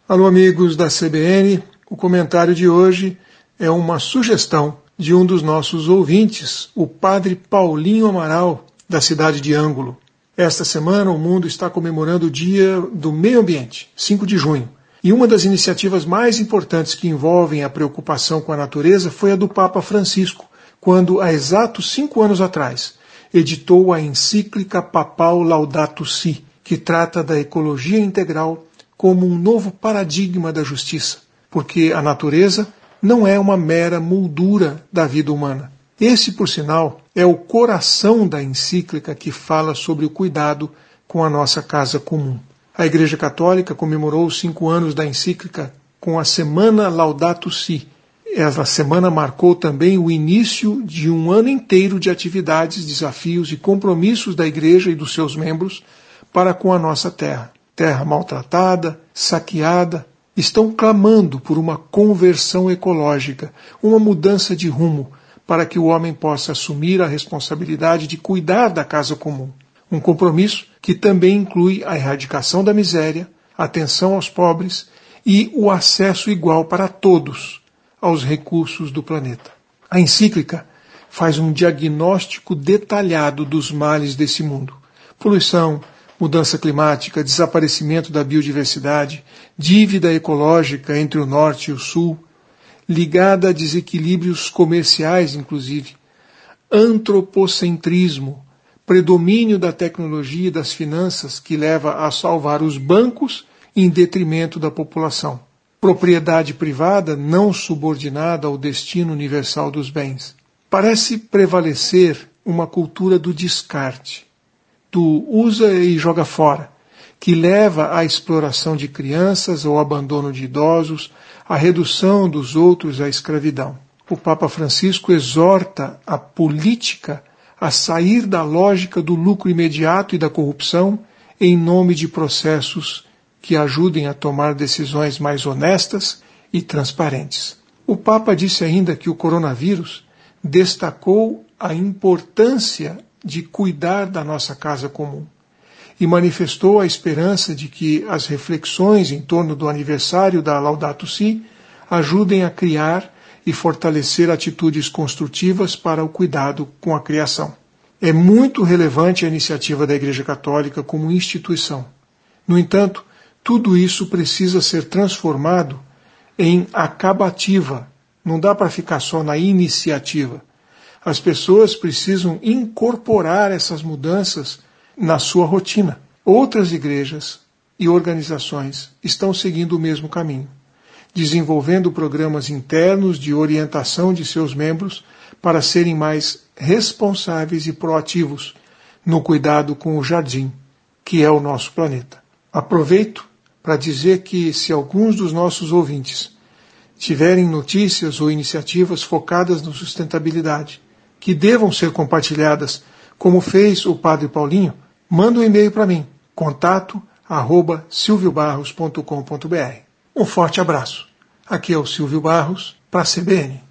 Alô, amigos da CBN, o comentário de hoje é uma sugestão de um dos nossos ouvintes, o padre Paulinho Amaral, da cidade de Ângulo. Esta semana o mundo está comemorando o Dia do Meio Ambiente, 5 de junho. E uma das iniciativas mais importantes que envolvem a preocupação com a natureza foi a do Papa Francisco, quando, há exatos 5 anos atrás, editou a encíclica papal Laudato Si, que trata da ecologia integral como um novo paradigma da justiça, porque a natureza não é uma mera moldura da vida humana. Esse, por sinal, é o coração da encíclica que fala sobre o cuidado com a nossa casa comum. A Igreja Católica comemorou os 5 anos da encíclica com a Semana Laudato Si. Essa semana marcou também o início de um ano inteiro de atividades, desafios e compromissos da Igreja e dos seus membros para com a nossa terra. Terra maltratada, saqueada, estão clamando por uma conversão ecológica, uma mudança de rumo, para que o homem possa assumir a responsabilidade de cuidar da casa comum. Um compromisso que também inclui a erradicação da miséria, atenção aos pobres e o acesso igual para todos aos recursos do planeta. A encíclica faz um diagnóstico detalhado dos males desse mundo: poluição, mudança climática, desaparecimento da biodiversidade, dívida ecológica entre o norte e o sul, ligada a desequilíbrios comerciais, inclusive, antropocentrismo, predomínio da tecnologia e das finanças que leva a salvar os bancos em detrimento da população, propriedade privada não subordinada ao destino universal dos bens. Parece prevalecer uma cultura do descarte, do usa e joga fora, que leva à exploração de crianças, ao abandono de idosos, à redução dos outros à escravidão. O Papa Francisco exorta a política a sair da lógica do lucro imediato e da corrupção em nome de processos que ajudem a tomar decisões mais honestas e transparentes. O Papa disse ainda que o coronavírus destacou a importância de cuidar da nossa casa comum e manifestou a esperança de que as reflexões em torno do aniversário da Laudato Si ajudem a criar e fortalecer atitudes construtivas para o cuidado com a criação. É muito relevante a iniciativa da Igreja Católica como instituição. No entanto, tudo isso precisa ser transformado em acabativa. Não dá para ficar só na iniciativa. As pessoas precisam incorporar essas mudanças na sua rotina. Outras igrejas e organizações estão seguindo o mesmo caminho, desenvolvendo programas internos de orientação de seus membros para serem mais responsáveis e proativos no cuidado com o jardim, que é o nosso planeta. Aproveito para dizer que, se alguns dos nossos ouvintes tiverem notícias ou iniciativas focadas na sustentabilidade, que devam ser compartilhadas, como fez o Padre Paulinho, manda um e-mail para mim, contato@silviobarros.com.br. Um forte abraço. Aqui é o Silvio Barros, para a CBN.